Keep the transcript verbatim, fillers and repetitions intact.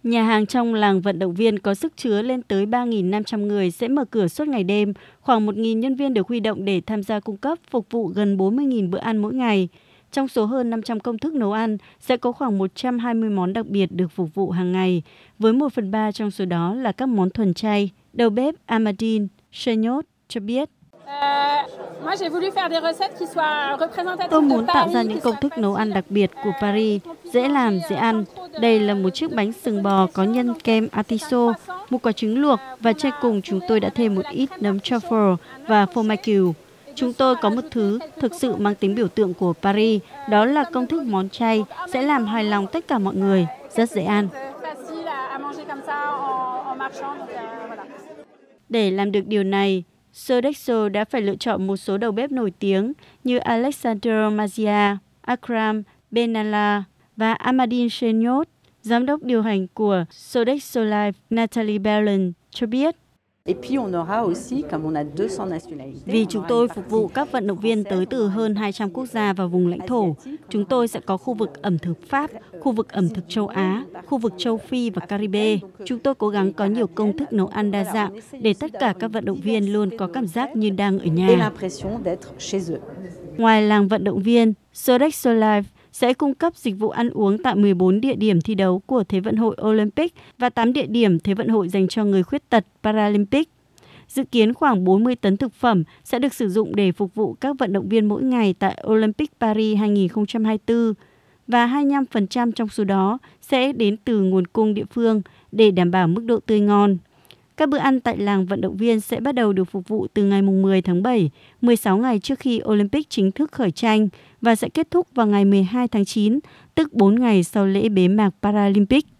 Nhà hàng trong làng vận động viên có sức chứa lên tới ba nghìn năm trăm người sẽ mở cửa suốt ngày đêm. Khoảng một nghìn nhân viên được huy động để tham gia cung cấp phục vụ gần bốn mươi nghìn bữa ăn mỗi ngày. Trong số hơn năm trăm công thức nấu ăn, sẽ có khoảng một trăm hai mươi món đặc biệt được phục vụ hàng ngày, với một phần ba trong số đó là các món thuần chay. Đầu bếp Amandine Chennault cho biết. Tôi muốn tạo ra những công thức nấu ăn đặc biệt của Paris, dễ làm, dễ ăn. Đây là một chiếc bánh sừng bò có nhân kem atiso, một quả trứng luộc và trên cùng chúng tôi đã thêm một ít nấm truffle và phô mai cừu. Chúng tôi có một thứ thực sự mang tính biểu tượng của Paris, đó là công thức món chay sẽ làm hài lòng tất cả mọi người, rất dễ ăn. Để làm được điều này, Sodexo đã phải lựa chọn một số đầu bếp nổi tiếng như Alexandre Mazzia, Akram Benalla và Amandine Chennault. Giám đốc điều hành của Sodexo Life, Nathalie Berlin, cho biết. Vì chúng tôi phục vụ các vận động viên tới từ hơn hai trăm quốc gia và vùng lãnh thổ, chúng tôi sẽ có khu vực ẩm thực Pháp, khu vực ẩm thực châu Á, khu vực châu Phi và Caribe. Chúng tôi cố gắng có nhiều công thức nấu ăn đa dạng để tất cả các vận động viên luôn có cảm giác như đang ở nhà. Ngoài làng vận động viên, Sodexo Life sẽ cung cấp dịch vụ ăn uống tại mười bốn địa điểm thi đấu của Thế vận hội Olympic và tám địa điểm Thế vận hội dành cho người khuyết tật Paralympic. Dự kiến khoảng bốn mươi tấn thực phẩm sẽ được sử dụng để phục vụ các vận động viên mỗi ngày tại Olympic Paris hai không hai tư và hai mươi lăm phần trăm trong số đó sẽ đến từ nguồn cung địa phương để đảm bảo mức độ tươi ngon. Các bữa ăn tại làng vận động viên sẽ bắt đầu được phục vụ từ ngày mười tháng bảy, mười sáu ngày trước khi Olympic chính thức khởi tranh và sẽ kết thúc vào ngày mười hai tháng chín, tức bốn ngày sau lễ bế mạc Paralympic.